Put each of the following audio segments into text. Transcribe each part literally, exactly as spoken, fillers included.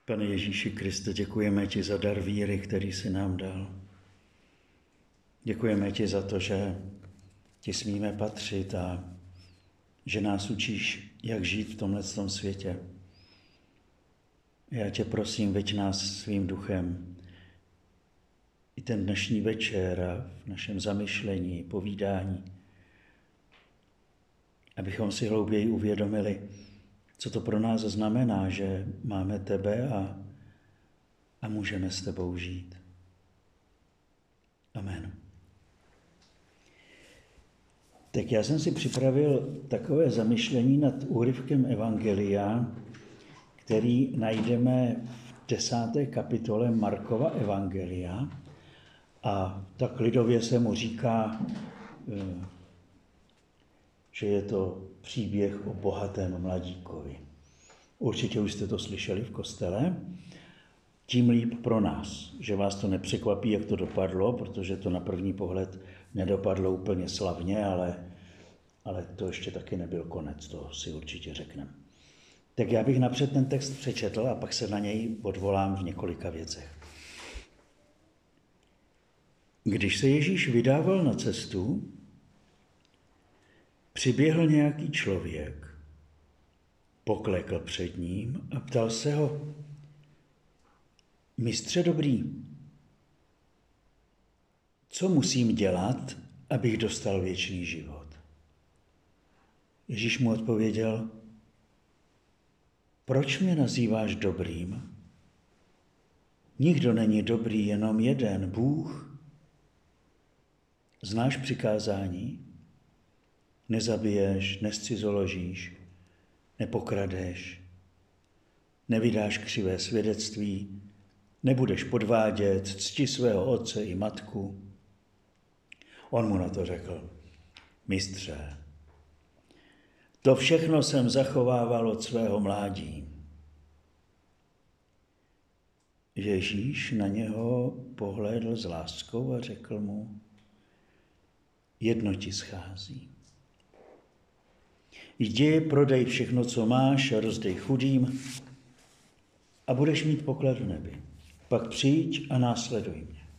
Pane Ježíši Kriste, děkujeme ti za dar víry, který jsi nám dal. Děkujeme ti za to, že ti smíme patřit a že nás učíš, jak žít v tomhle světě. Já tě prosím, veď nás svým duchem i ten dnešní večer a v našem zamyšlení, povídání, abychom si hlouběji uvědomili, co to pro nás znamená, že máme tebe a, a můžeme s tebou žít. Amen. Tak já jsem si připravil takové zamyšlení nad úryvkem Evangelia, který najdeme v desáté kapitole Markova Evangelia. A tak lidově se mu říká, že je to příběh o bohatém mladíkovi. Určitě už jste to slyšeli v kostele. Tím líp pro nás, že vás to nepřekvapí, jak to dopadlo, protože to na první pohled nedopadlo úplně slavně, ale, ale to ještě taky nebyl konec, to si určitě řekneme. Tak já bych napřed ten text přečetl a pak se na něj odvolám v několika věcech. Když se Ježíš vydával na cestu, přiběhl nějaký člověk, poklekl před ním a ptal se ho: Mistře dobrý, co musím dělat, abych dostal věčný život? Ježíš mu odpověděl: Proč mě nazýváš dobrým? Nikdo není dobrý, jenom jeden, Bůh. Znáš přikázání? Nezabiješ, nescizoložíš, nepokradeš, nevydáš křivé svědectví, nebudeš podvádět, cti svého otce i matku. On mu na to řekl: Mistře, to všechno jsem zachovával od svého mládí. Ježíš na něho pohlédl s láskou a řekl mu: Jedno ti schází. Jdi, prodej všechno, co máš, a rozdej chudým a budeš mít poklad v nebi. Pak přijď a následuj mě.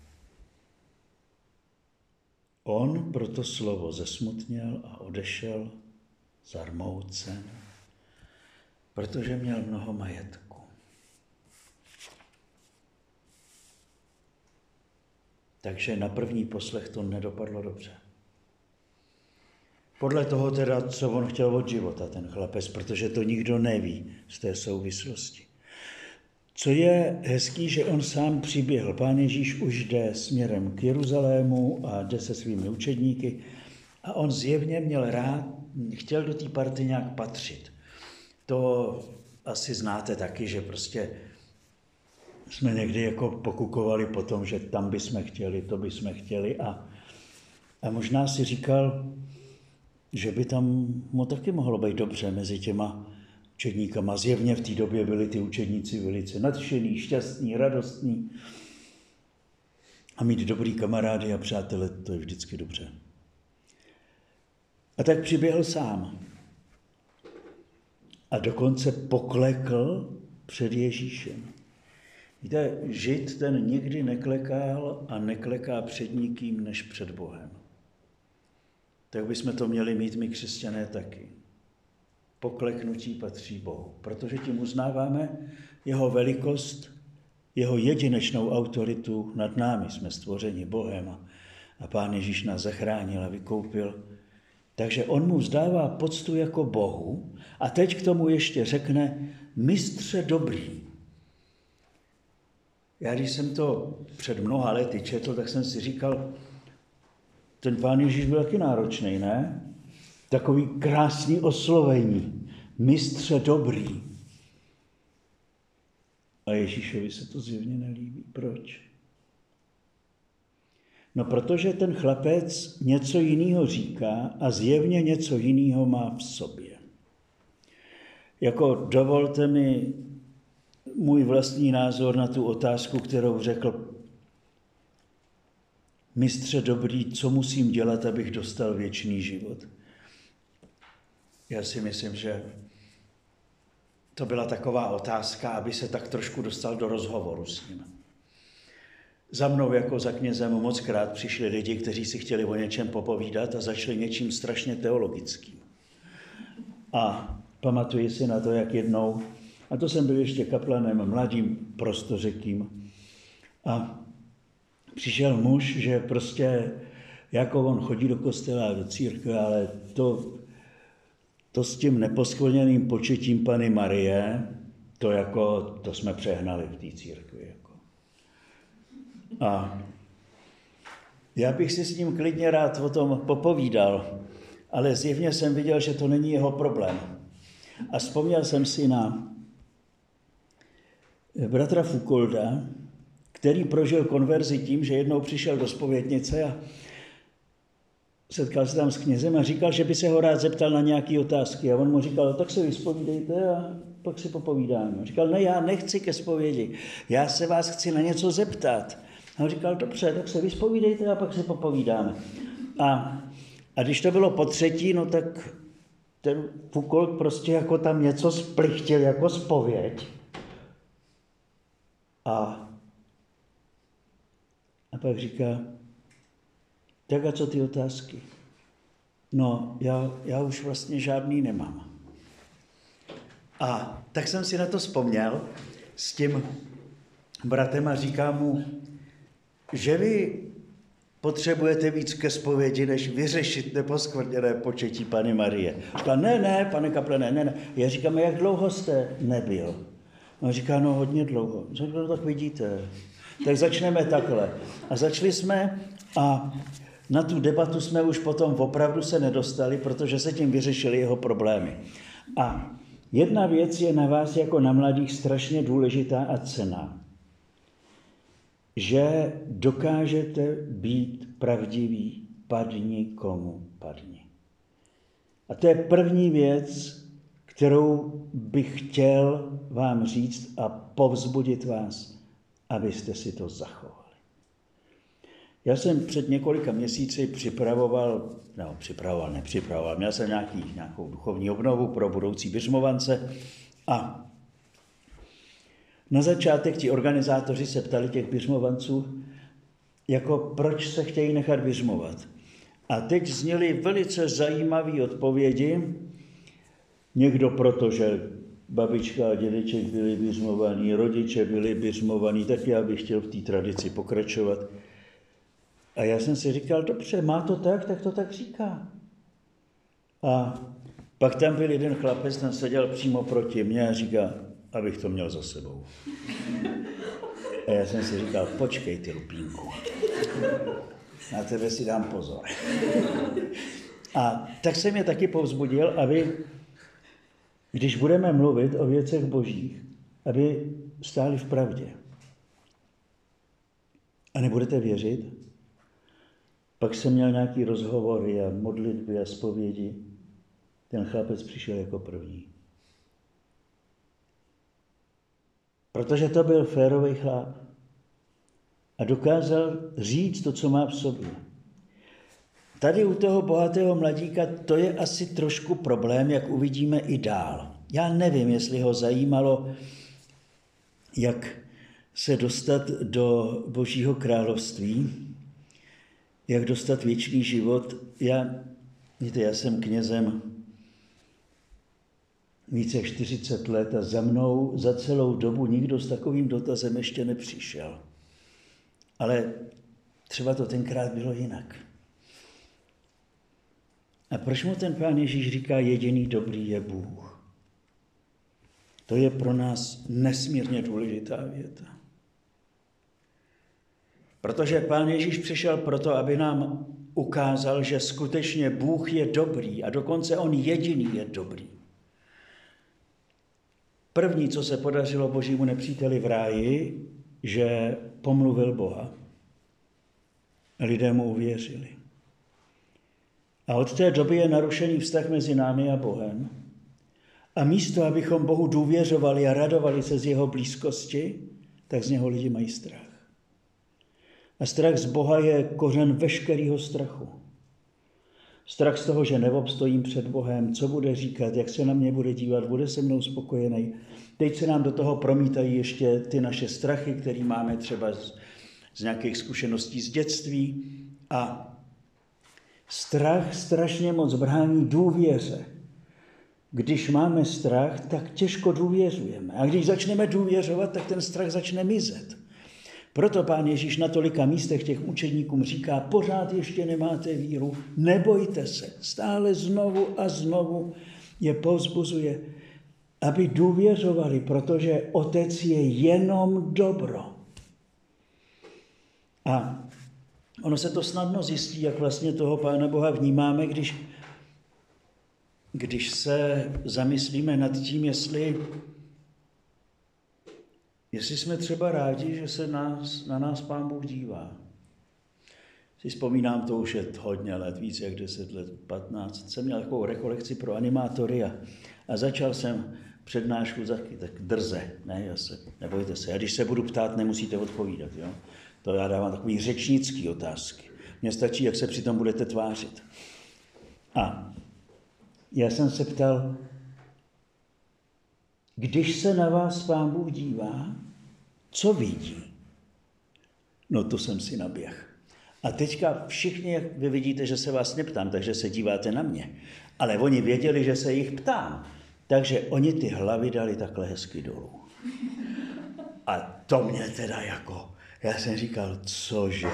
On proto slovo zesmutněl a odešel zarmoucen, protože měl mnoho majetku. Takže na první poslech to nedopadlo dobře. Podle toho teda, co on chtěl od života, ten chlapec, protože to nikdo neví z té souvislosti. Co je hezký, že on sám přiběhl. Pán Ježíš už jde směrem k Jeruzalému a jde se svými učedníky a on zjevně měl rád, chtěl do té party nějak patřit. To asi znáte taky, že prostě jsme někdy jako pokukovali po tom, že tam bychom chtěli, to bychom chtěli a, a možná si říkal, že by tam mu taky mohlo být dobře mezi těma učedníkama. Zjevně v té době byli ty učedníci velice nadšený, šťastní, radostní. A mít dobrý kamarády a přátele, to je vždycky dobře. A tak přiběhl sám. A dokonce poklekl před Ježíšem. Víte, Žid ten nikdy neklekal a nekleká před nikým než před Bohem. Tak bychom to měli mít my křesťané taky. Pokleknutí patří Bohu, protože tím uznáváme jeho velikost, jeho jedinečnou autoritu nad námi. Jsme stvořeni Bohem a, a Pán Ježíš nás zachránil a vykoupil. Takže on mu vzdává poctu jako Bohu a teď k tomu ještě řekne: Mistře dobrý. Já když jsem to před mnoha lety četl, tak jsem si říkal, ten Pán Ježíš byl taky náročný, ne? Takový krásný oslovení. Mistře dobrý. A Ježíšovi se to zjevně nelíbí. Proč? No protože ten chlapec něco jiného říká a zjevně něco jiného má v sobě. Jako dovolte mi můj vlastní názor na tu otázku, kterou řekl: Mistře dobrý, co musím dělat, abych dostal věčný život? Já si myslím, že to byla taková otázka, aby se tak trošku dostal do rozhovoru s ním. Za mnou jako za knězem mockrát přišli lidi, kteří si chtěli o něčem popovídat a začali něčím strašně teologickým. A pamatuji si na to, jak jednou, a to jsem byl ještě kaplanem, mladým prostořekým, a přišel muž, že prostě jako on chodí do kostela, do církve, ale to, to s tím neposkvrněným početím Panny Marie, to jako, to jsme přehnali v té církvi. Jako. A já bych si s ním klidně rád o tom popovídal, ale zjevně jsem viděl, že to není jeho problém. A vzpomněl jsem si na bratra Foucaulda, který prožil konverzi tím, že jednou přišel do zpovědnice a setkal se tam s knězem a říkal, že by se ho rád zeptal na nějaké otázky. A on mu říkal, tak se vyspovídejte a pak si popovídáme. Říkal, ne, já nechci ke zpovědi, já se vás chci na něco zeptat. A on říkal, dobře, tak se vyspovídejte a pak si popovídáme. A, a když to bylo po třetí, no tak ten Foucault prostě jako tam něco splichtil jako zpověď. A A pak říká, tak a co ty otázky? No, já, já už vlastně žádný nemám. A tak jsem si na to vzpomněl s tím bratem a říkám mu, že vy potřebujete víc ke zpovědi, než vyřešit neposkvrněné početí Panny Marie. Říká, ne, ne, pane kaplane, ne, ne. Já říkám, jak dlouho jste nebyl? On říká, no hodně dlouho. Říkám, no tak vidíte. Tak začneme takhle. A začali jsme a na tu debatu jsme už potom opravdu se nedostali, protože se tím vyřešily jeho problémy. A jedna věc je na vás jako na mladých strašně důležitá a cenná. Že dokážete být pravdiví, padni komu padni. A to je první věc, kterou bych chtěl vám říct a povzbudit vás, abyste si to zachovali. Já jsem před několika měsíci připravoval, no připravoval, nepřipravoval, měl jsem nějaký, nějakou duchovní obnovu pro budoucí biřmovance a na začátek ti organizátoři se ptali těch biřmovanců, jako proč se chtějí nechat biřmovat. A teď zněly velice zajímavé odpovědi. Někdo proto, že babička a dědeček byli biřmovaní, rodiče byli biřmovaní, tak já bych chtěl v té tradici pokračovat. A já jsem si říkal, dobře, má to tak, tak to tak říká. A pak tam byl jeden chlapec, ten seděl přímo proti mně a říká, abych to měl za sebou. A já jsem si říkal, počkej ty lupínku, na tebe si dám pozor. A tak jsem je taky povzbudil, aby, když budeme mluvit o věcech božích, aby stáli v pravdě. A nebudete věřit? Pak jsem měl nějaký rozhovory a modlitby a zpovědi. Ten chlapec přišel jako první. Protože to byl férový chlap. A dokázal říct to, co má v sobě. Tady u toho bohatého mladíka to je asi trošku problém, jak uvidíme i dál. Já nevím, jestli ho zajímalo, jak se dostat do Božího království, jak dostat věčný život. Já, víte, já jsem knězem více jak čtyřicet let a za mnou za celou dobu nikdo s takovým dotazem ještě nepřišel. Ale třeba to tenkrát bylo jinak. A proč mu ten Pán Ježíš říká, jediný dobrý je Bůh? To je pro nás nesmírně důležitá věta. Protože Pán Ježíš přišel proto, aby nám ukázal, že skutečně Bůh je dobrý a dokonce on jediný je dobrý. První, co se podařilo Božímu nepříteli v ráji, že pomluvil Boha. Lidé mu uvěřili. A od té doby je narušený vztah mezi námi a Bohem. A místo, abychom Bohu důvěřovali a radovali se z jeho blízkosti, tak z něho lidi mají strach. A strach z Boha je kořen veškerého strachu. Strach z toho, že neobstojím před Bohem, co bude říkat, jak se na mě bude dívat, bude se mnou spokojený. Teď se nám do toho promítají ještě ty naše strachy, které máme třeba z, z nějakých zkušeností z dětství. A strach strašně moc brání důvěře. Když máme strach, tak těžko důvěřujeme. A když začneme důvěřovat, tak ten strach začne mizet. Proto Pán Ježíš na tolika místech těch učedníkům říká, pořád ještě nemáte víru, nebojte se. Stále znovu a znovu je povzbuzuje, aby důvěřovali, protože Otec je jenom dobro. A ono se to snadno zjistí, jak vlastně toho Pána Boha vnímáme, když, když se zamyslíme nad tím, jestli Jestli jsme třeba rádi, že se nás, na nás Pán Bůh dívá. Si vzpomínám, to už je hodně let, víc jak deset let, patnáct. Jsem měl takovou rekolekci pro animátory a, a začal jsem přednášku taky tak drze. Ne, já se, nebojte se. A když se budu ptát, nemusíte odpovídat. Jo? To já dávám takový řečnický otázky. Mně stačí, jak se přitom budete tvářit. A já jsem se ptal, když se na vás Pán Bůh dívá, co vidí? No to jsem si naběh. A teďka všichni, jak vy vidíte, že se vás neptám, takže se díváte na mě. Ale oni věděli, že se jich ptám. Takže oni ty hlavy dali takhle hezky dolů. A to mě teda jako, já jsem říkal, cože?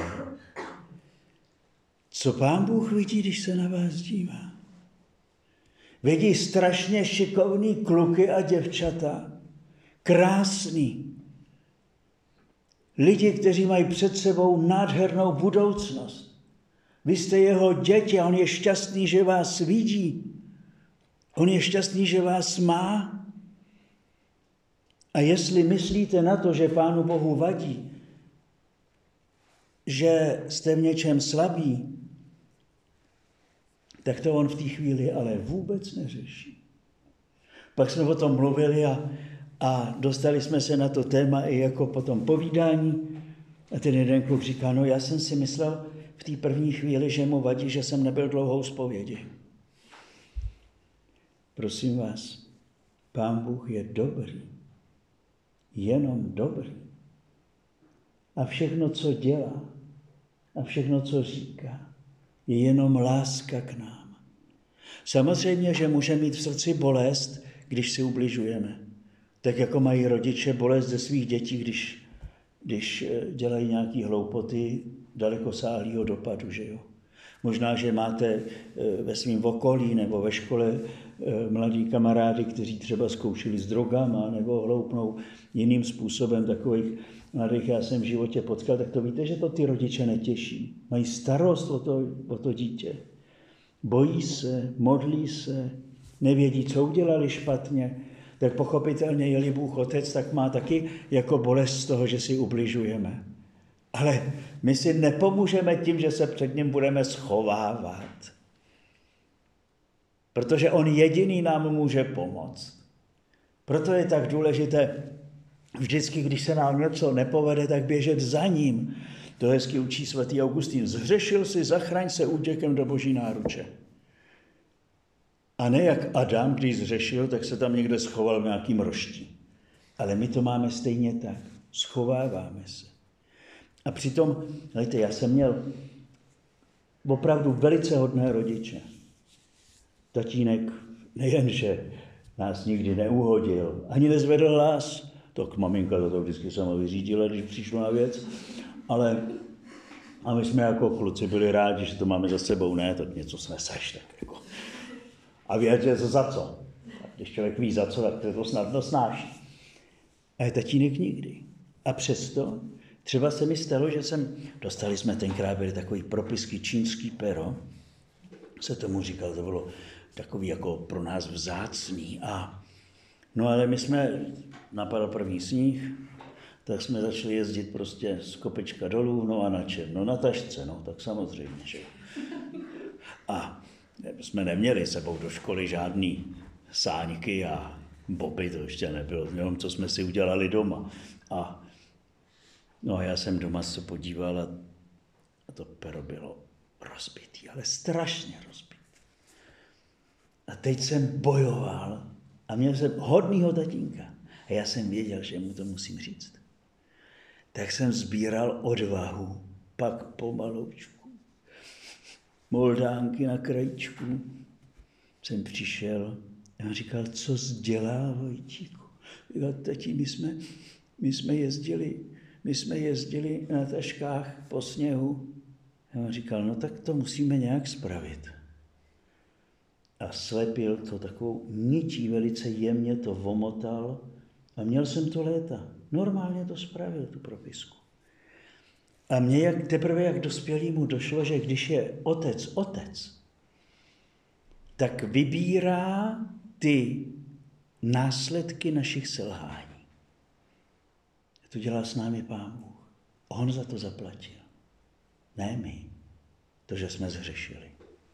Co Pán Bůh vidí, když se na vás dívá? Vidí strašně šikovný kluky a děvčata, krásný. Lidi, kteří mají před sebou nádhernou budoucnost. Vy jste jeho děti a on je šťastný, že vás vidí. On je šťastný, že vás má. A jestli myslíte na to, že Pánu Bohu vadí, že jste v něčem slabí, tak to on v té chvíli ale vůbec neřeší. Pak jsme o tom mluvili a, a dostali jsme se na to téma i jako potom povídání. A ten jeden kluk říká, no já jsem si myslel v té první chvíli, že mu vadí, že jsem nebyl dlouhou zpovědi. Prosím vás, Pán Bůh je dobrý. Jenom dobrý. A všechno, co dělá, a všechno, co říká, je jenom láska k nám. Samozřejmě, že může mít v srdci bolest, když si ubližujeme. Tak jako mají rodiče bolest ze svých dětí, když, když dělají nějaký hloupoty dalekosáhlého dopadu, že jo. Možná, že máte ve svém okolí nebo ve škole mladí kamarády, kteří třeba zkoušeli s drogama nebo hloupnou jiným způsobem takových mladých, já jsem v životě potkal, tak to víte, že to ty rodiče netěší. Mají starost o to, o to dítě. Bojí se, modlí se, nevědí, co udělali špatně. Tak pochopitelně, je-li Bůh Otec, tak má taky jako bolest z toho, že si ubližujeme. Ale my si nepomůžeme tím, že se před ním budeme schovávat. Protože on jediný nám může pomoct. Proto je tak důležité vždycky, když se nám něco nepovede, tak běžet za ním. To hezky učí svatý Augustín. Zhřešil si, zachraň se útěkem do Boží náruče. A ne jak Adam, když zřešil, tak se tam někde schoval v nějakým roští. Ale my to máme stejně tak. Schováváme se. A přitom, hejte, já jsem měl opravdu velice hodné rodiče. Tatínek nejenže nás nikdy neuhodil, ani nezvedl hlas, tak maminka to vždycky sama vyřídila, když přišlo na věc, ale a my jsme jako kluci byli rádi, že to máme za sebou, ne, tak něco sneseš, tak jako. A vědět, za co. A když člověk ví za co, tak to snadno snáší. A tatínek nikdy. A přesto třeba se mi stalo, že jsem, dostali jsme tenkrát, byly takový propisky čínský pero, se tomu říkal, to bylo takový jako pro nás vzácný. A, no ale my jsme, napadl první sníh, tak jsme začali jezdit prostě z kopečka dolů, no a na čem? No na tašce, no tak samozřejmě, že. A jsme neměli sebou do školy žádný sáňky a boby, to ještě nebylo, nevím, co jsme si udělali doma. A no a já jsem doma se podíval a, a to pero bylo rozbitý, ale strašně rozbitý. A teď jsem bojoval a měl jsem hodnýho tatínka. A já jsem věděl, že mu to musím říct. Tak jsem sbíral odvahu, pak pomaloučku, moldánky na krajíčku, jsem přišel a on říkal, co jsi dělal, Vojtíku? Říkal, tati, my jsme, my jsme jezdili, my jsme jezdili na taškách po sněhu. A on říkal, no tak to musíme nějak spravit. A slepil to takovou nití, velice jemně to vomotal a měl jsem to léta. Normálně to spravil, tu propisku. A mně jak, teprve jak dospělýmu došlo, že když je otec otec, tak vybírá ty následky našich selhání. To dělá s námi Pán Bůh. On za to zaplatil. Ne my. To, že jsme zhřešili.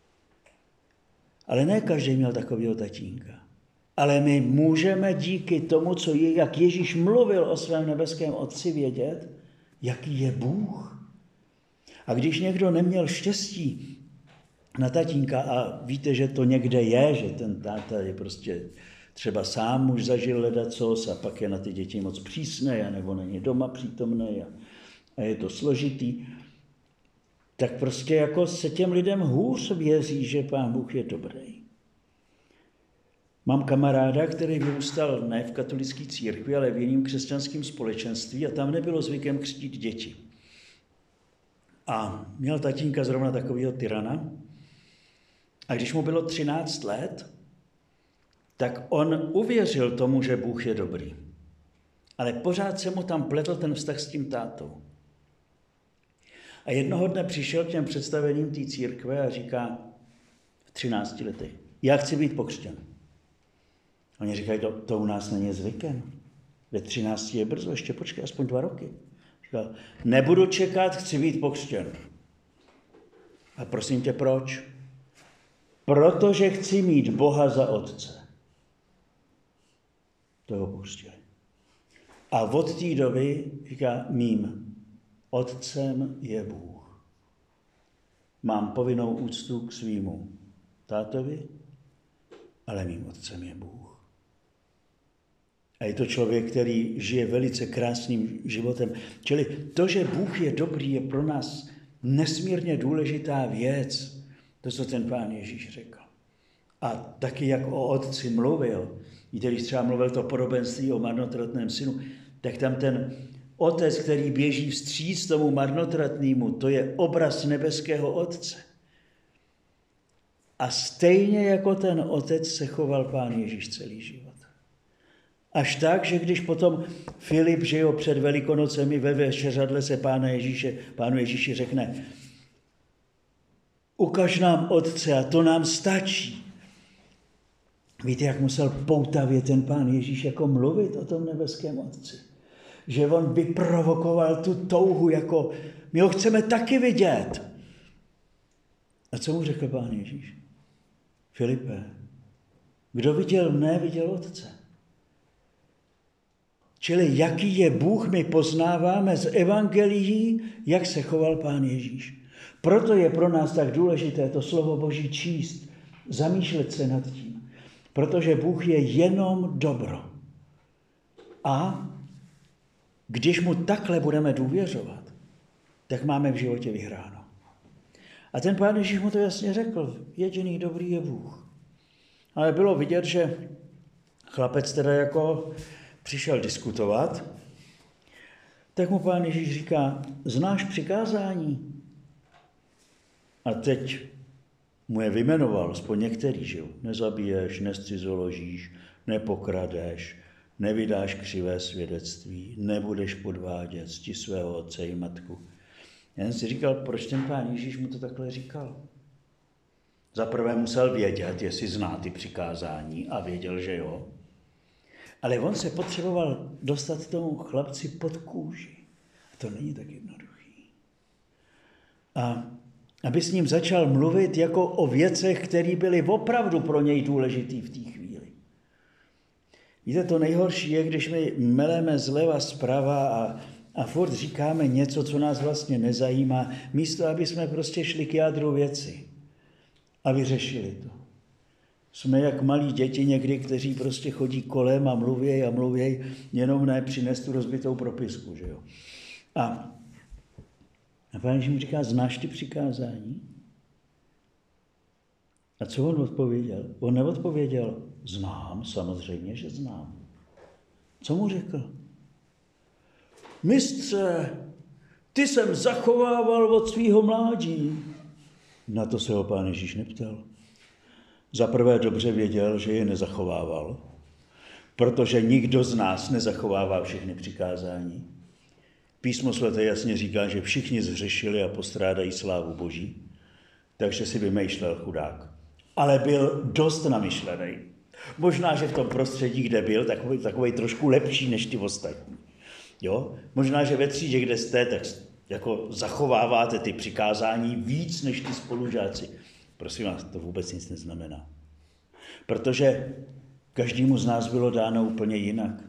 Ale ne každý měl takového tatínka. Ale my můžeme díky tomu, co je, jak Ježíš mluvil o svém nebeském Otci, vědět, jaký je Bůh. A když někdo neměl štěstí na tatínka, a víte, že to někde je, že ten táta je prostě třeba sám už zažil ledacos a pak je na ty děti moc přísnej, nebo není doma přítomnej a, a je to složitý, tak prostě jako se těm lidem hůř věří, že Pán Bůh je dobrý. Mám kamaráda, který vyrůstal ne v katolické církvi, ale v jiném křesťanském společenství a tam nebylo zvykem křtít děti. A měl tatínka zrovna takového tyrana a když mu bylo třináct let, tak on uvěřil tomu, že Bůh je dobrý. Ale pořád se mu tam pletl ten vztah s tím tátou. A jednoho dne přišel k těm představením té církve a říká v třinácti letech, já chci být pokřtěn. Oni říkají, to, to u nás není zvykem. Ve třinácti je brzo, ještě počkej, aspoň dva roky. Říkal, nebudu čekat, chci být pokřtěn. A prosím tě, proč? Protože chci mít Boha za otce. To ho pustili. A od té doby říká, mým otcem je Bůh. Mám povinnou úctu k svýmu tátovi, ale mým otcem je Bůh. A je to člověk, který žije velice krásným životem. Čili to, že Bůh je dobrý, je pro nás nesmírně důležitá věc. To, co ten Pán Ježíš řekl. A taky, jak o otci mluvil, víte, když třeba mluvil to podobenství o marnotratném synu, tak tam ten otec, který běží vstříc tomu marnotratnému, to je obraz nebeského otce. A stejně jako ten otec se choval Pán Ježíš celý život. Až tak, že když potom Filip, že jo, před Velikonocemi ve večeřadle se Pána Ježíše, Pánu Ježíši řekne, ukaž nám Otce a to nám stačí. Víte, jak musel poutavě ten Pán Ježíš jako mluvit o tom nebeském Otci? Že on vyprovokoval tu touhu, jako my ho chceme taky vidět. A co mu řekl Pán Ježíš? Filipe, kdo viděl mne, viděl Otce. Čili jaký je Bůh, my poznáváme z evangelií, jak se choval Pán Ježíš. Proto je pro nás tak důležité to slovo Boží číst, zamýšlet se nad tím. Protože Bůh je jenom dobro. A když mu takhle budeme důvěřovat, tak máme v životě vyhráno. A ten Pán Ježíš mu to jasně řekl, jediný dobrý je Bůh. Ale bylo vidět, že chlapec teda jako přišel diskutovat, tak mu Pán Ježíš říká, znáš přikázání? A teď mu je vyjmenoval, aspoň některý, že jo, nezabiješ, nescizoložíš, nepokradeš, nevydáš křivé svědectví, nebudeš podvádět, cti svého otce i matku. Já jsem si říkal, proč ten Pán Ježíš mu to takhle říkal? Zaprvé musel vědět, jestli zná ty přikázání a věděl, že jo. Ale on se potřeboval dostat tomu chlapci pod kůži. A to není tak jednoduchý. A aby s ním začal mluvit jako o věcech, které byly opravdu pro něj důležitý v té chvíli. Víte, to nejhorší je, když my meleme zleva zprava a, a furt říkáme něco, co nás vlastně nezajímá, místo, aby jsme prostě šli k jádru věci a vyřešili to. Jsme jak malí děti někdy, kteří prostě chodí kolem a mluvěj a mluvěj, jenom ne přines tu rozbitou propisku, že jo. A, a Pán Ježíš mu říká, znáš ty přikázání? A co on odpověděl? On neodpověděl, znám, samozřejmě, že znám. Co mu řekl? Mistře, ty jsem zachovával od svého mládí. Na to se ho Pán Ježíš neptal. Za prvé dobře věděl, že je nezachovával, protože nikdo z nás nezachovává všechny přikázání. Písmo svaté jasně říká, že všichni zhřešili a postrádají slávu Boží, takže si vymýšlel chudák. Ale byl dost namyšlený. Možná, že v tom prostředí, kde byl, takový, takový trošku lepší než ty ostatní. Jo? Možná, že ve třídě, kde jste, tak jako zachováváte ty přikázání víc než ty spolužáci. Prosím vás, to vůbec nic neznamená. Protože každému z nás bylo dáno úplně jinak.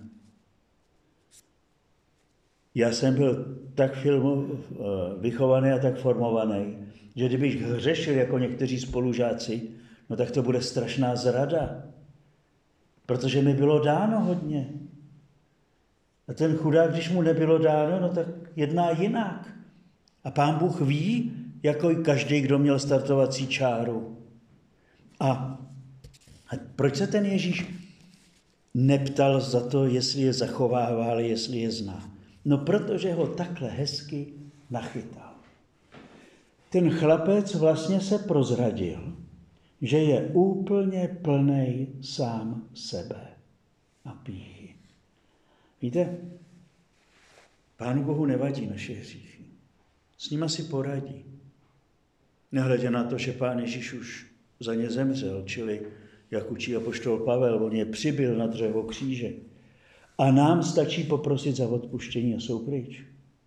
Já jsem byl tak filmu, vychovaný a tak formovaný, že kdybych hřešil jako někteří spolužáci, no tak to bude strašná zrada. Protože mi bylo dáno hodně. A ten chudák, když mu nebylo dáno, no tak jedná jinak. A Pán Bůh ví, jako i každý, kdo měl startovací čáru. A, a proč se ten Ježíš neptal za to, jestli je zachovával, jestli je zná? No protože ho takhle hezky nachytal. Ten chlapec vlastně se prozradil, že je úplně plnej sám sebe a pýchy. Víte, Pánu Bohu nevadí naše hříchy. S nima si poradí. Nehledě na to, že Pán Ježíš už za ně zemřel, čili jak učí apoštol Pavel, on je přibyl na dřevo kříže. A nám stačí poprosit za odpuštění a jsou pryč.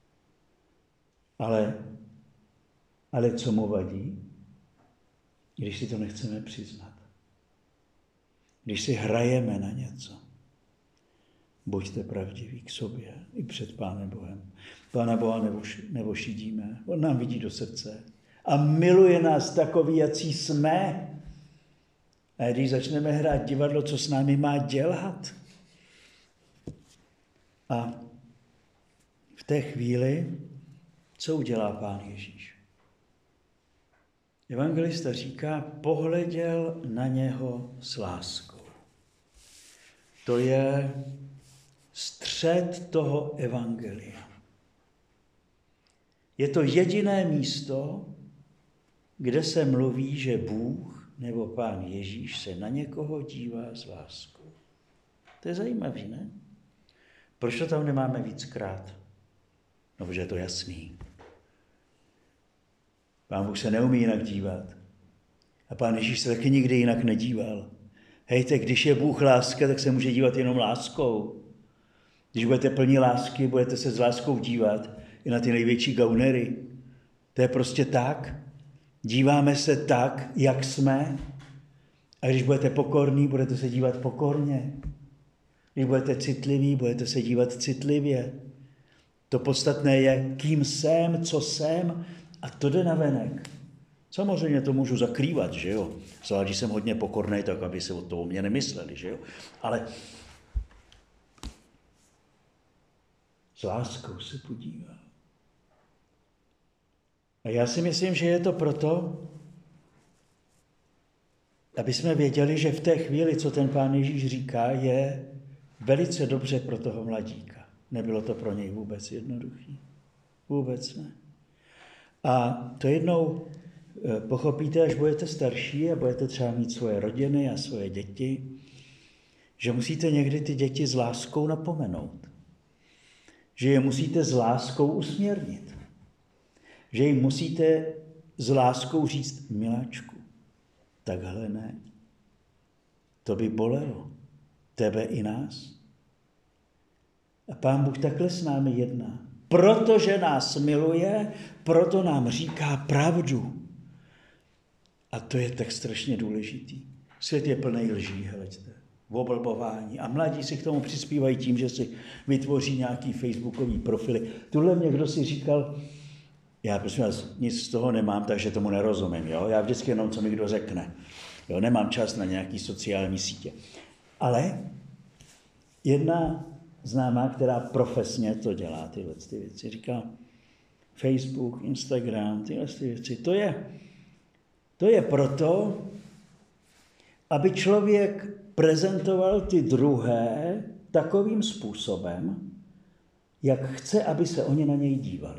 Ale, ale co mu vadí? Když si to nechceme přiznat. Když si hrajeme na něco. Buďte pravdiví k sobě i před Pánem Bohem. Pána Boha nevoš, nevošidíme, on nám vidí do srdce. A miluje nás takový, jací jsme. A když začneme hrát divadlo, co s námi má dělat? A v té chvíli, co udělá Pán Ježíš? Evangelista říká, pohleděl na něho s láskou. To je střed toho evangelia. Je to jediné místo, kde se mluví, že Bůh nebo Pán Ježíš se na někoho dívá s láskou. To je zajímavé, ne? Proč to tam nemáme víckrát? No, protože je to jasný. Pán Bůh se neumí jinak dívat. A Pán Ježíš se taky nikdy jinak nedíval. Hejte, když je Bůh láska, tak se může dívat jenom láskou. Když budete plní lásky, budete se s láskou dívat i na ty největší gaunery. To je prostě tak. Díváme se tak, jak jsme. A když budete pokorní, budete se dívat pokorně. Když budete citliví, budete se dívat citlivě. To podstatné je, kým jsem, co jsem, a to jde navenek. Samozřejmě to můžu zakrývat, že jo. Zvlášť, když jsem hodně pokorný, tak aby se od toho o mě nemysleli, že jo. Ale s láskou se podívá. A já si myslím, že je to proto, aby jsme věděli, že v té chvíli, co ten Pán Ježíš říká, je velice dobře pro toho mladíka. Nebylo to pro něj vůbec jednoduchý. Vůbec ne. A to jednou pochopíte, až budete starší a budete třeba mít svoje rodiny a svoje děti, že musíte někdy ty děti s láskou napomenout. Že je musíte s láskou usměrnit. Že jim musíte s láskou říct, miláčku, takhle ne. To by bolelo. Tebe i nás. A Pán Bůh takhle s námi jedná. Protože nás miluje, proto nám říká pravdu. A to je tak strašně důležitý. Svět je plný lží, hleďte, oblbování. A mladí si k tomu přispívají tím, že si vytvoří nějaký facebookový profily. Tuhle mě kdo si říkal, já prosím vás, nic z toho nemám, takže tomu nerozumím. Jo? Já vždycky jenom, co mi kdo řekne. Jo, nemám čas na nějaký sociální sítě. Ale jedna známá, která profesně to dělá, tyhle ty věci, říká Facebook, Instagram, tyhle ty věci, to je, to je proto, aby člověk prezentoval ty druhé takovým způsobem, jak chce, aby se oni na něj dívali.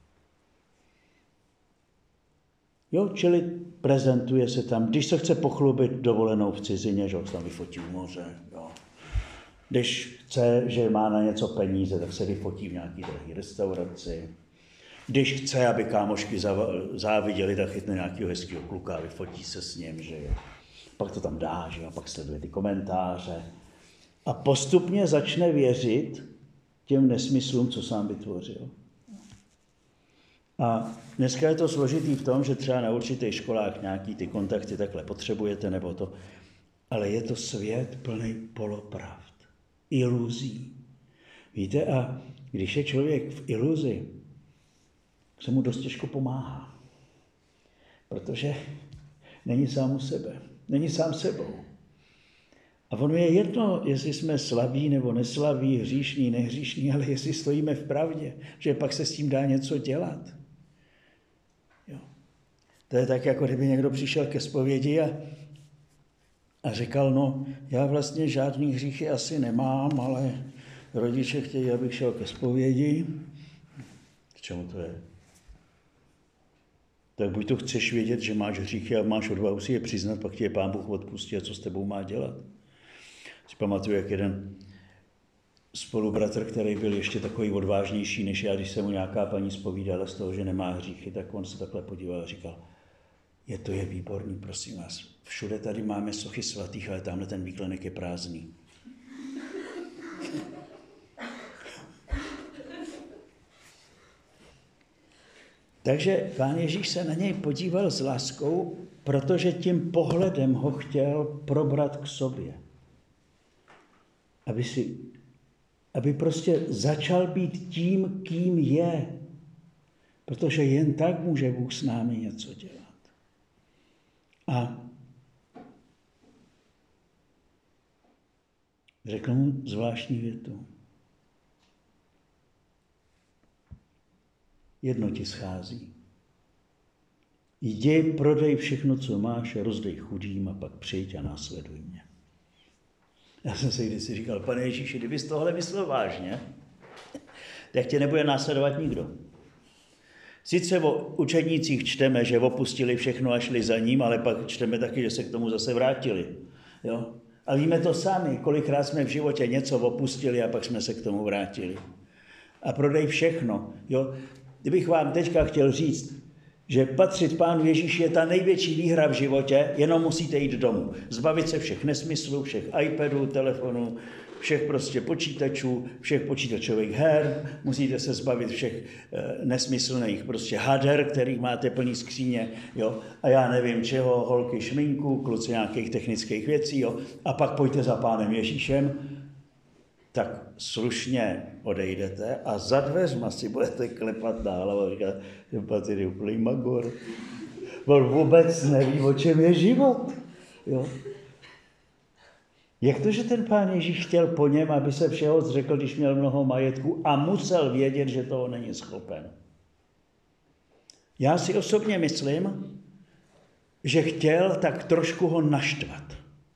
Jo, čili prezentuje se tam, když se chce pochlubit dovolenou v cizině, že se tam vyfotí u moře, jo. Když chce, že má na něco peníze, tak se vyfotí v nějaký drahý restauraci. Když chce, aby kámošky záviděli, tak chytne nějakého hezkého kluka a vyfotí se s ním, že jo. Pak to tam dá, že jo, a pak sleduje ty komentáře. A postupně začne věřit těm nesmyslům, co sám vytvořil. A dneska je to složitý v tom, že třeba na určitých školách nějaký ty kontakty takhle potřebujete, nebo to, ale je to svět plný polopravd, iluzí. Víte, a když je člověk v iluzi, se mu dost těžko pomáhá, protože není sám u sebe, není sám sebou. A ono je jedno, jestli jsme slaví nebo neslaví, hříšní, nehříšní, ale jestli stojíme v pravdě, že pak se s tím dá něco dělat. Jo. To je tak, jako kdyby někdo přišel ke zpovědi a, a říkal, no, já vlastně žádný hříchy asi nemám, ale rodiče chtějí, abych šel ke zpovědi. K čemu to je? Tak buď to chceš vědět, že máš hříchy a máš odvahu si je přiznat, pak ti je Pán Bůh odpustí a co s tebou má dělat. Si pamatuju, jak jeden spolubratr, který byl ještě takový odvážnější než já, když se mu nějaká paní zpovídala z toho, že nemá hříchy, tak on se takhle podíval a říkal, je to je výborný, prosím vás, všude tady máme sochy svatých, ale tamhle ten výklenek je prázdný. Takže Pán Ježíš se na něj podíval s láskou, protože tím pohledem ho chtěl probrat k sobě. Aby, si, aby prostě začal být tím, kým je. Protože jen tak může Bůh s námi něco dělat. A řekl mu zvláštní větu. Jedno ti schází. Jdi, prodej všechno, co máš, a rozdej chudým a pak přijď a následuj mě. Já jsem si kdysi říkal, Pane Ježíši, kdybys tohle myslel vážně, tak tě nebude následovat nikdo. Sice o učednících čteme, že opustili všechno a šli za ním, ale pak čteme taky, že se k tomu zase vrátili. Jo? A víme to sami, kolikrát jsme v životě něco opustili a pak jsme se k tomu vrátili. A prodej všechno. Jo? Kdybych vám teďka chtěl říct, že patřit Pánu Ježíši je ta největší výhra v životě, jenom musíte jít domů. Zbavit se všech nesmyslů, všech iPadů, telefonů, všech prostě počítačů, všech počítačových her, musíte se zbavit všech e, nesmyslných prostě hader, kterých máte plný skříně, jo, a já nevím čeho, holky šminku, kluci nějakých technických věcí, jo, a pak pojďte za Pánem Ježíšem, tak slušně odejdete a za dveřma si budete klepat na hlavu a říkat, že Patr je úplný magor. On vůbec neví, o čem je život. Jo. Jak to, že ten Pán Ježíš chtěl po něm, aby se všeho zřekl, když měl mnoho majetku a musel vědět, že toho není schopen? Já si osobně myslím, že chtěl tak trošku ho naštvat.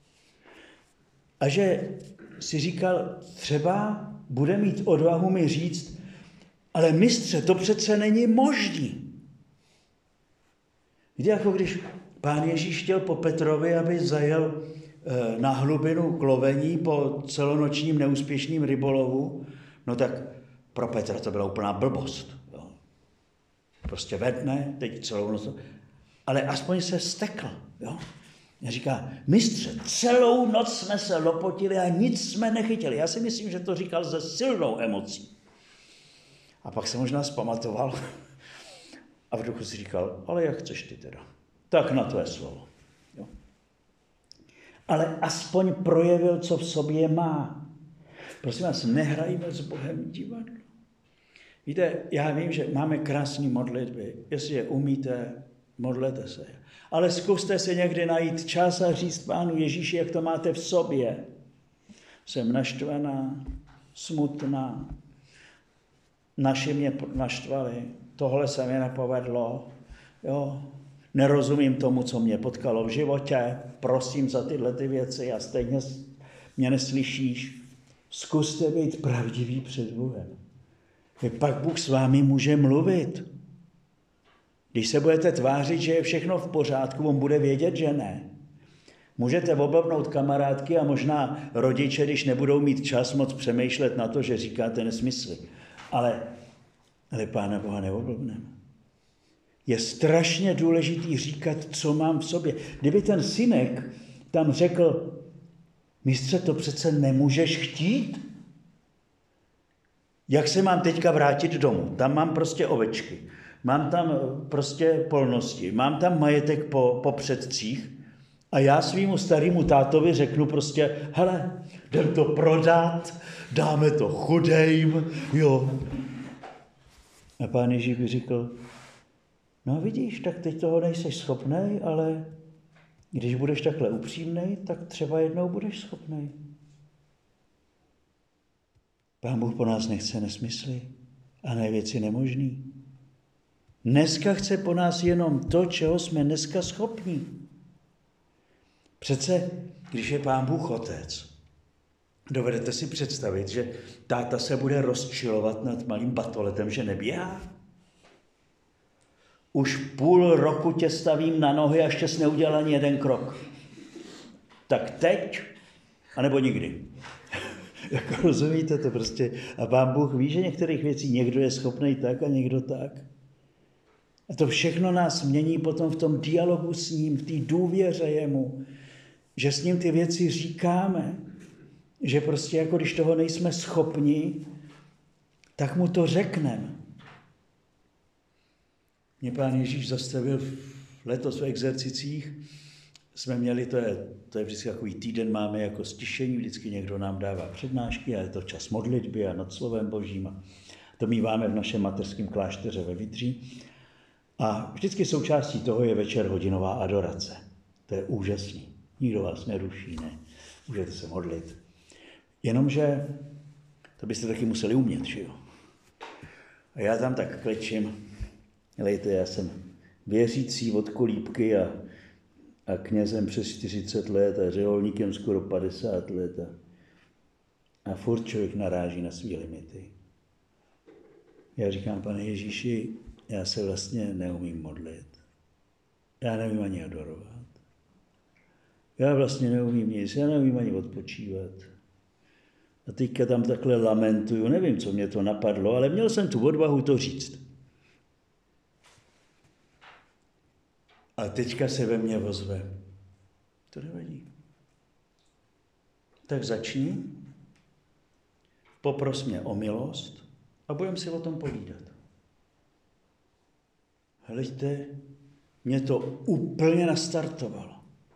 A že si říkal, třeba bude mít odvahu mi říct, ale mistře, to přece není možný. Víte, jako když Pán Ježíš chtěl po Petrovi, aby zajel na hlubinu k lovení po celonočním neúspěšným rybolovu, no tak pro Petra to byla úplná blbost. Jo. Prostě ve dne, teď celou noc, ale aspoň se stekl. Jo. A říká, mistře, celou noc jsme se lopotili a nic jsme nechytili. Já si myslím, že to říkal se silnou emocí. A pak se možná zpamatoval a v duchu si říkal, ale jak chceš ty teda? Tak na tvé slovo. Jo. Ale aspoň projevil, co v sobě má. Prosím vás, nehrajme s Bohem divadlo. Víte, já vím, že máme krásné modlitby. Jestli je umíte, Modlete se. Ale zkuste si někdy najít čas a říct Pánu Ježíši, jak to máte v sobě. Jsem naštvaná, smutná, naši mě naštvali, tohle se mi nepovedlo, jo. Nerozumím tomu, co mě potkalo v životě, prosím za tyhle ty věci a stejně mě neslyšíš. Zkuste být pravdivý před Bohem. Pak Bůh s vámi může mluvit. Když se budete tvářit, že je všechno v pořádku, on bude vědět, že ne. Můžete oblbnout kamarádky a možná rodiče, když nebudou mít čas moc přemýšlet na to, že říkáte nesmysly. Ale, ale Pána Boha neoblbneme. Je strašně důležitý říkat, co mám v sobě. Kdyby ten synek tam řekl, mistře, to přece nemůžeš chtít. Jak se mám teďka vrátit domů? Tam mám prostě ovečky, mám tam prostě polnosti, mám tam majetek po, po předcích a já svýmu starému tátovi řeknu prostě, hele, jdem to prodat, dáme to chudejm, jo. A Pán Ježíš by řekl, no vidíš, tak teď toho nejseš schopnej, ale když budeš takhle upřímnej, tak třeba jednou budeš schopnej. Pán Bůh po nás nechce nesmysly a ne věci nemožný. Dneska chce po nás jenom to, čeho jsme dneska schopní. Přece, když je Pán Bůh otec, dovedete si představit, že táta se bude rozčilovat nad malým batoletem, že neběhá? Už půl roku tě stavím na nohy a ještě jsi neudělal ani jeden krok. Tak teď, anebo nikdy. Jako rozumíte to prostě. A Pán Bůh ví, že některých věcí někdo je schopný tak a někdo tak. A to všechno nás mění potom v tom dialogu s ním, v té důvěře jemu, že s ním ty věci říkáme, že prostě jako když toho nejsme schopni, tak mu to řekneme. Mě Pán Ježíš zastavil letos v exercicích, jsme měli, to je, to je vždycky takový týden, máme jako stišení, vždycky někdo nám dává přednášky a je to čas modlitby a nad slovem Božím. A to míváme v našem mateřském klášteře ve Vydří. A vždycky součástí toho je večer hodinová adorace. To je úžasný. Nikdo vás neruší, ne? Můžete se modlit. Jenomže to byste taky museli umět, že jo? A já tam tak klečím. Helejte, já jsem věřící od kolíbky a, a knězem přes čtyřicet let a řeholníkem skoro padesát let. A, a furt člověk naráží na svý limity. Já říkám, Pane Ježíši, já se vlastně neumím modlit. Já neumím ani adorovat. Já vlastně neumím nic, já neumím ani odpočívat. A teďka tam takhle lamentuju, nevím, co mě to napadlo, ale měl jsem tu odvahu to říct. A teďka se ve mně ozve. To nevadí. Tak začni, popros mě o milost a budeme si o tom povídat. Hleďte, mě to úplně nastartovalo.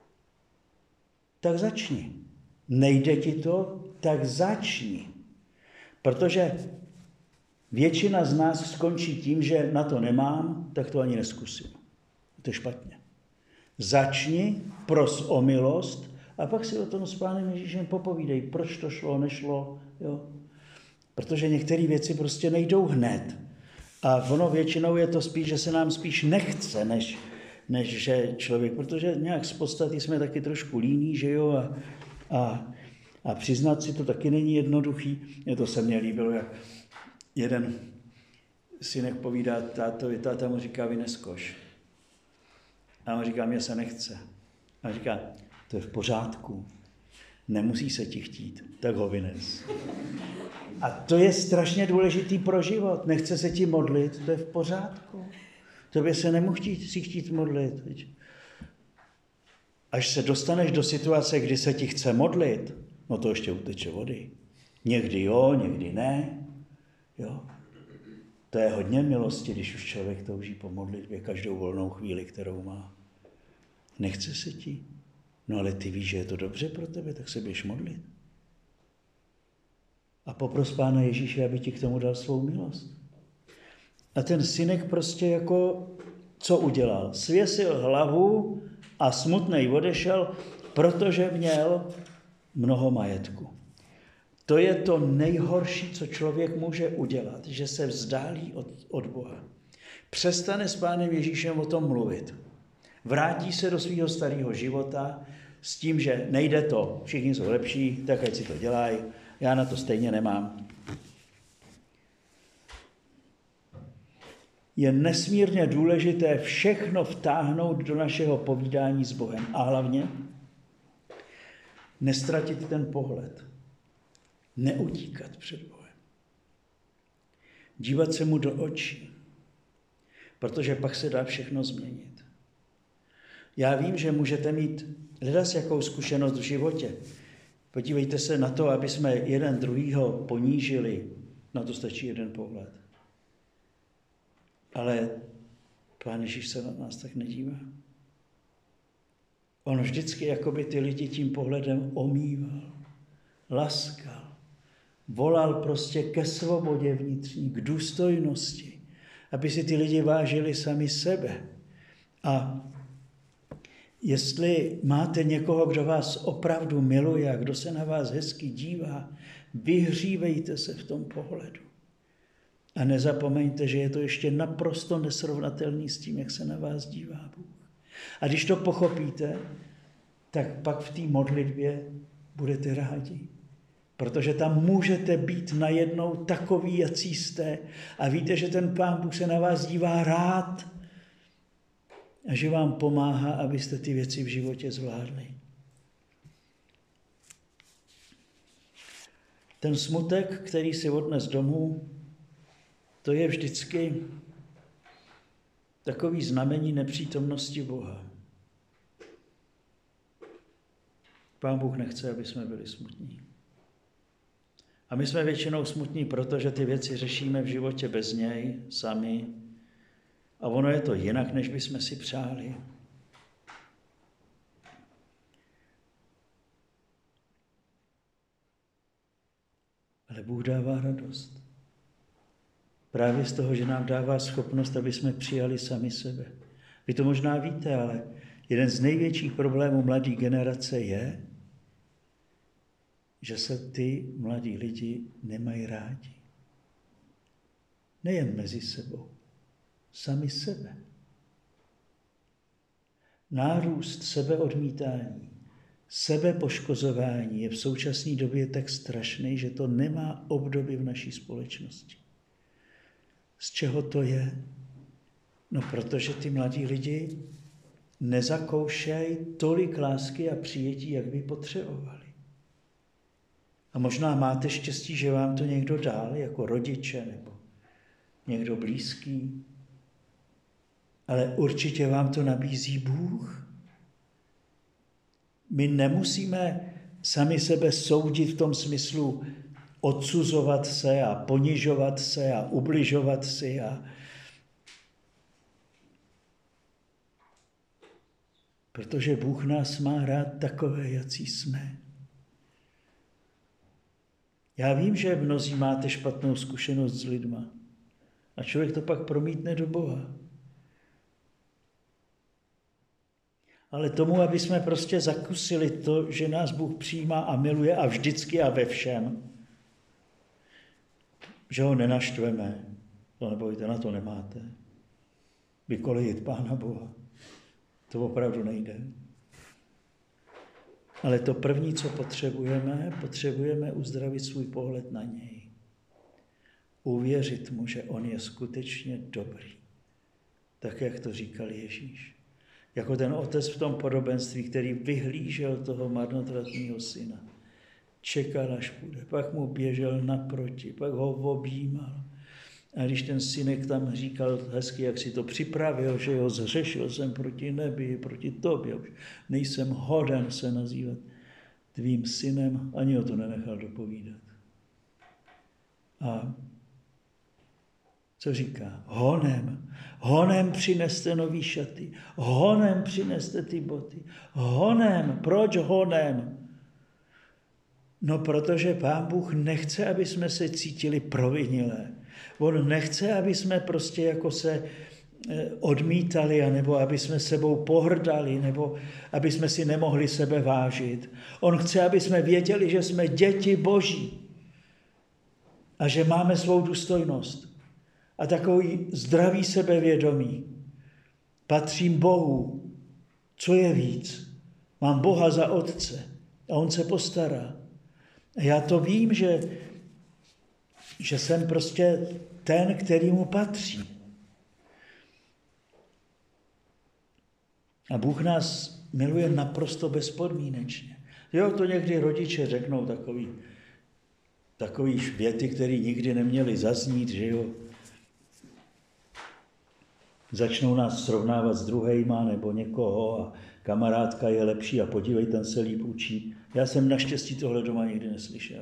Tak začni. Nejde ti to, tak začni. Protože většina z nás skončí tím, že na to nemám, tak to ani neskusím. To je špatně. Začni, pros o milost a pak si o tom s Pánem Ježíšem popovídej, proč to šlo, nešlo. Jo? Protože některé věci prostě nejdou hned. A ono většinou je to spíš, že se nám spíš nechce, než, než že člověk, protože nějak z podstaty jsme taky trošku líní, že jo, a, a, a přiznat si to taky není jednoduchý. Mně to se mně líbilo, jak jeden synek povídá tátovi, táta mu říká, vyneskoš. A on říká, mě se nechce. A on říká, to je v pořádku, nemusí se ti chtít, tak ho vynes. A to je strašně důležitý pro život. Nechce se ti modlit, to je v pořádku. Tobě se nemohl chtít, si chtít modlit. Až se dostaneš do situace, kdy se ti chce modlit, no to ještě uteče vody. Někdy jo, někdy ne. Jo. To je hodně milosti, když už člověk touží po modlitbě každou volnou chvíli, kterou má. Nechce se ti. No ale ty víš, že je to dobře pro tebe, tak se běž modlit. A popros Pána Ježíše, aby ti k tomu dal svou milost. A ten synek prostě jako co udělal? Svěsil hlavu a smutnej odešel, protože měl mnoho majetku. To je to nejhorší, co člověk může udělat, že se vzdálí od, od Boha. Přestane s Pánem Ježíšem o tom mluvit. Vrátí se do svého starého života s tím, že nejde to, všichni jsou lepší, tak ať si to dělají, já na to stejně nemám. Je nesmírně důležité všechno vtáhnout do našeho povídání s Bohem a hlavně nestratit ten pohled, neutíkat před Bohem, dívat se mu do očí, protože pak se dá všechno změnit. Já vím, že můžete mít hledat jakou zkušenost v životě. Podívejte se na to, aby jsme jeden druhýho ponížili. Na to stačí jeden pohled. Ale Pán Ježíš se na nás tak nedívá. On vždycky jakoby ty lidi tím pohledem omýval, laskal, volal prostě ke svobodě vnitřní, k důstojnosti, aby si ty lidi vážili sami sebe. A jestli máte někoho, kdo vás opravdu miluje a kdo se na vás hezky dívá, vyhřívejte se v tom pohledu. A nezapomeňte, že je to ještě naprosto nesrovnatelný s tím, jak se na vás dívá Bůh. A když to pochopíte, tak pak v té modlitbě budete rádi. Protože tam můžete být najednou takový, jací jste. A víte, že ten Pán Bůh se na vás dívá rád a že vám pomáhá, abyste ty věci v životě zvládli. Ten smutek, který si odnes domů, to je vždycky takový znamení nepřítomnosti Boha. Pán Bůh nechce, aby jsme byli smutní. A my jsme většinou smutní, protože ty věci řešíme v životě bez něj, sami. A ono je to jinak, než bychom si přáli. Ale Bůh dává radost. Právě z toho, že nám dává schopnost, aby jsme přijali sami sebe. Vy to možná víte, ale jeden z největších problémů mladé generace je, že se ty mladí lidi nemají rádi. Nejen mezi sebou, sami sebe. Nárůst sebeodmítání, sebepoškozování je v současné době tak strašný, že to nemá obdoby v naší společnosti. Z čeho to je? No, protože ty mladí lidi nezakoušejí tolik lásky a přijetí, jak by potřebovali. A možná máte štěstí, že vám to někdo dal, jako rodiče nebo někdo blízký, ale určitě vám to nabízí Bůh. My nemusíme sami sebe soudit v tom smyslu odsuzovat se a ponižovat se a ubližovat si. A... Protože Bůh nás má rád takové, jací jsme. Já vím, že mnozí máte špatnou zkušenost s lidma a člověk to pak promítne do Boha. Ale tomu, aby jsme prostě zakusili to, že nás Bůh přijímá a miluje a vždycky a ve všem, že ho nenaštveme, to nebojte, na to nemáte. Vykolejit Pána Boha. To opravdu nejde. Ale to první, co potřebujeme, potřebujeme uzdravit svůj pohled na něj. Uvěřit mu, že on je skutečně dobrý. Tak, jak to říkal Ježíš. Jako ten otec v tom podobenství, který vyhlížel toho marnotratného syna. Čekal, až půjde. Pak mu běžel naproti, pak ho objímal. A když ten synek tam říkal hezky, jak si to připravil, že jo, zřešil jsem proti nebi, proti tobě, už nejsem hoden se nazývat tvým synem, ani ho to nenechal dopovídat. A co říká? Honem, honem přineste nový šaty, honem přineste ty boty, honem, proč honem? No, protože Pán Bůh nechce, aby jsme se cítili provinilé. On nechce, aby jsme prostě jako se odmítali, anebo aby jsme sebou pohrdali, nebo aby jsme si nemohli sebe vážit. On chce, aby jsme věděli, že jsme děti Boží a že máme svou důstojnost. A takový zdravý sebevědomí. Patřím Bohu. Co je víc? Mám Boha za otce a on se postará. A já to vím, že, že jsem prostě ten, který mu patří. A Bůh nás miluje naprosto bezpodmínečně. Jo, to někdy rodiče řeknou takový, takový věty, které nikdy neměly zaznít, že jo. Začnou nás srovnávat s druhejma nebo někoho a kamarádka je lepší a podívej, ten se líp učí. Já jsem naštěstí tohle doma nikdy neslyšel.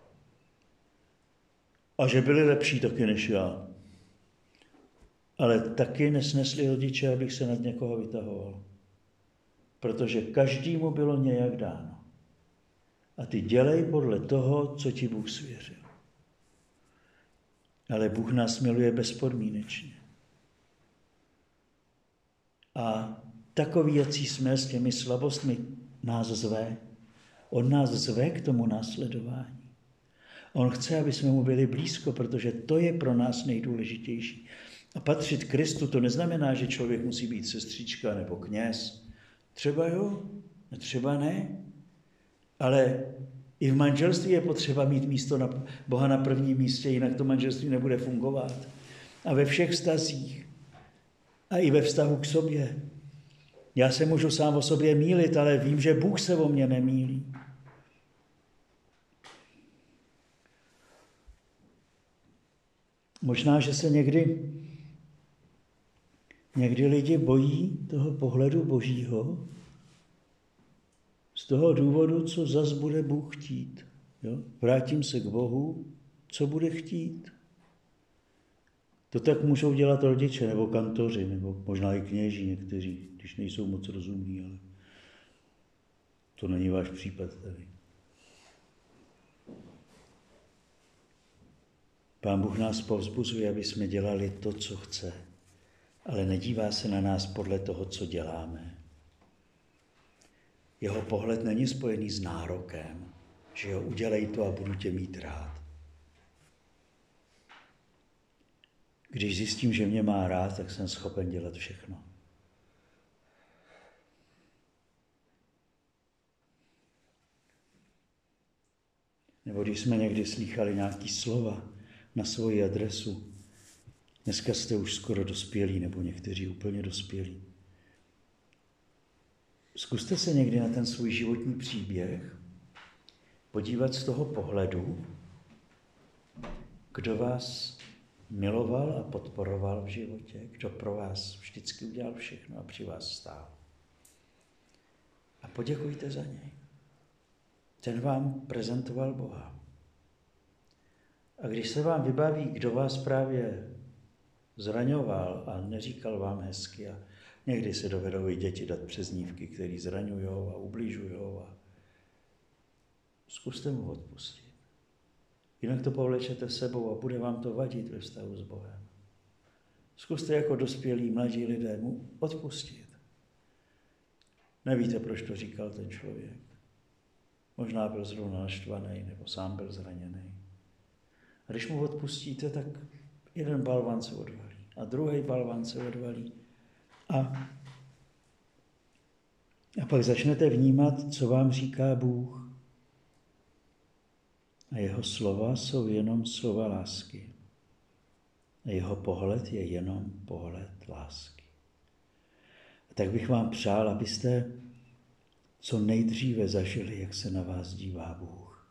A že byli lepší taky než já. Ale taky nesnesli rodiče, abych se nad někoho vytahoval. Protože každému bylo nějak dáno. A ty dělej podle toho, co ti Bůh svěřil. Ale Bůh nás miluje bezpodmínečně. A takový, jací jsme, s těmi slabostmi nás zve. On nás zve k tomu následování. On chce, aby jsme mu byli blízko, protože to je pro nás nejdůležitější. A patřit Kristu, to neznamená, že člověk musí být sestřička nebo kněz. Třeba jo, třeba ne. Ale i v manželství je potřeba mít místo na Boha na prvním místě, jinak to manželství nebude fungovat. A ve všech vztazích. A i ve vztahu k sobě. Já se můžu sám o sobě mýlit, ale vím, že Bůh se o mě nemýlí. Možná, že se někdy, někdy lidi bojí toho pohledu Božího z toho důvodu, co zas bude Bůh chtít. Jo? Vrátím se k Bohu, co bude chtít. To tak můžou dělat rodiče, nebo kantoři, nebo možná i kněží někteří, když nejsou moc rozumní, ale to není váš případ tady. Pán Bůh nás povzbuzuje, aby jsme dělali to, co chce, ale nedívá se na nás podle toho, co děláme. Jeho pohled není spojený s nárokem, že jo, udělej to a budu tě mít rád. Když zjistím, že mě má rád, tak jsem schopen dělat všechno. Nebo když jsme někdy slýchali nějaký slova na svoji adresu, dneska jste už skoro dospělí, nebo někteří úplně dospělí. Zkuste se někdy na ten svůj životní příběh podívat z toho pohledu, kdo vás miloval a podporoval v životě, kdo pro vás vždycky udělal všechno a při vás stál. A poděkujte za něj. Ten vám prezentoval Boha. A když se vám vybaví, kdo vás právě zraňoval a neříkal vám hezky, a někdy se dovedou i děti dát přezdívky, který zraňujou a ubližujou, a zkuste mu odpustit. Jinak to povlečete sebou a bude vám to vadit ve vztahu s Bohem. Zkuste jako dospělí mladí lidé mu odpustit. Nevíte, proč to říkal ten člověk. Možná byl zrovna naštvaný, nebo sám byl zraněný. A když mu odpustíte, tak jeden balvan se odvalí a druhý balvan se odvalí. A, a pak začnete vnímat, co vám říká Bůh. A jeho slova jsou jenom slova lásky. A jeho pohled je jenom pohled lásky. A tak bych vám přál, abyste co nejdříve zažili, jak se na vás dívá Bůh.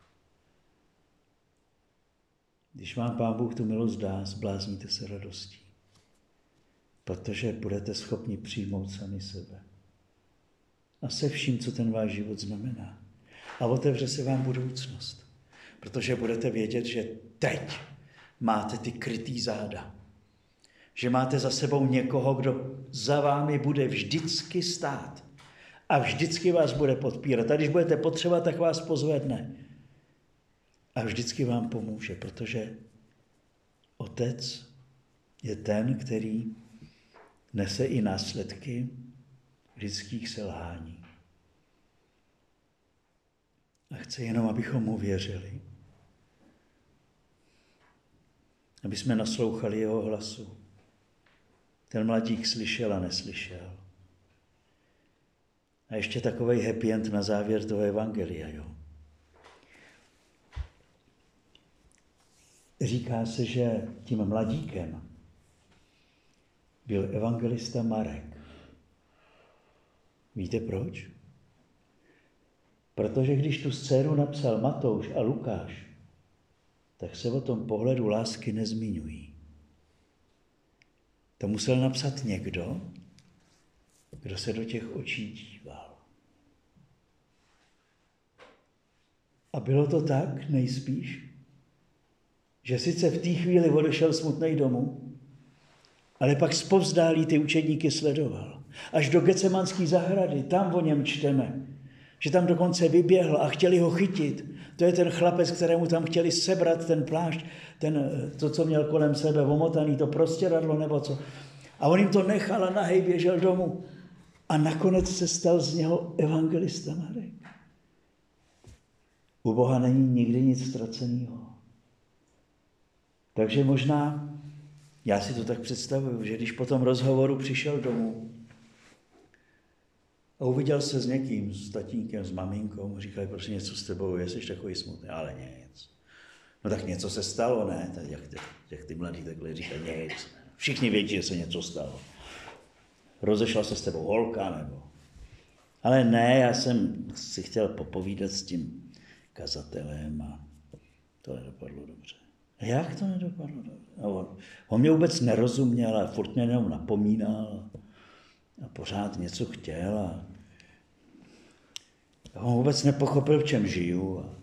Když vám Pán Bůh tu milost dá, zblázníte se radostí, protože budete schopni přijmout sami sebe. A se vším, co ten váš život znamená. A otevře se vám budoucnost, protože budete vědět, že teď máte ty krytý záda. Že máte za sebou někoho, kdo za vámi bude vždycky stát. A vždycky vás bude podpírat. A když budete potřebovat, tak vás pozvedne. A vždycky vám pomůže, protože Otec je ten, který nese i následky lidských selhání. A chce jenom, abychom mu věřili. Aby jsme naslouchali jeho hlasu. Ten mladík slyšel a neslyšel. A ještě takovej happy end na závěr toho evangelia. Jo. Říká se, že tím mladíkem byl evangelista Marek. Víte proč? Protože když tu scénu napsal Matouš a Lukáš, tak se o tom pohledu lásky nezmiňují. To musel napsat někdo, kdo se do těch očí díval. A bylo to tak nejspíš, že sice v té chvíli odešel smutnej domů, ale pak zpovzdálí ty učedníky sledoval. Až do Getsemanské zahrady, tam o něm čteme, že tam dokonce vyběhl a chtěli ho chytit. To je ten chlapec, kterému tam chtěli sebrat ten plášť, ten, to, co měl kolem sebe, omotaný, to prostěradlo nebo co. A on jim to nechal a nahej běžel domů. A nakonec se stal z něho evangelista Marek. U Boha není nikdy nic ztraceného. Takže možná, já si to tak představuju, že když po tom rozhovoru přišel domů a uviděl se s někým, s tatínkem, s maminkou, říkali, prosím, něco s tebou, jsi takový smutný, ale nic. No tak něco se stalo, ne? Tak jak, jak, jak ty mladí takhle říkají, nic. Všichni vědí, že se něco stalo. Rozešla se s tebou holka, nebo... Ale ne, já jsem si chtěl popovídat s tím kazatelem a to nedopadlo dobře. A jak to nedopadlo dobře? A on, on mě vůbec nerozuměl a furt mě jenom napomínal a pořád něco chtěl a, a on vůbec nepochopil, v čem žiju. A,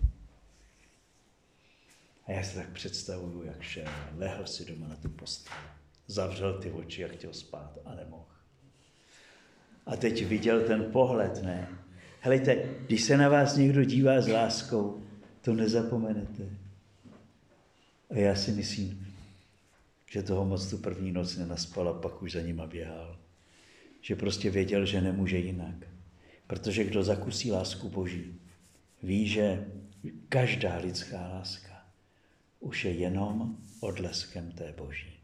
a já si tak představuju, jak šel, lehl si doma na tu postel, zavřel ty oči a chtěl spát a nemohl. A teď viděl ten pohled, ne? Helejte, když se na vás někdo dívá s láskou, to nezapomenete. A já si myslím, že toho moc tu první noc nenaspal a pak už za nima běhal. Že prostě věděl, že nemůže jinak. Protože kdo zakusí lásku Boží, ví, že každá lidská láska už je jenom odleskem té Boží.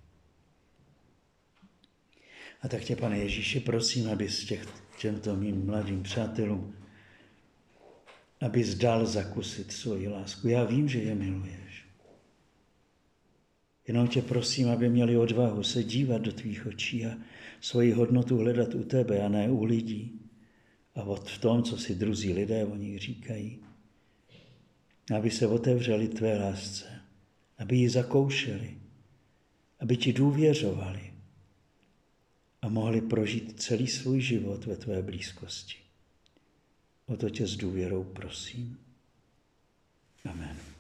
A tak tě, Pane Ježíši, prosím, abys těch, těmto mým mladým přátelům, abys dal zakusit svoji lásku. Já vím, že je miluješ. Jenom tě prosím, aby měli odvahu se dívat do tvých očí a svoji hodnotu hledat u tebe a ne u lidí. A v tom, co si druzí lidé o nich říkají. Aby se otevřeli tvé lásce, aby ji zakoušeli, aby ti důvěřovali a mohli prožít celý svůj život ve tvé blízkosti. O to tě s důvěrou prosím. Amen.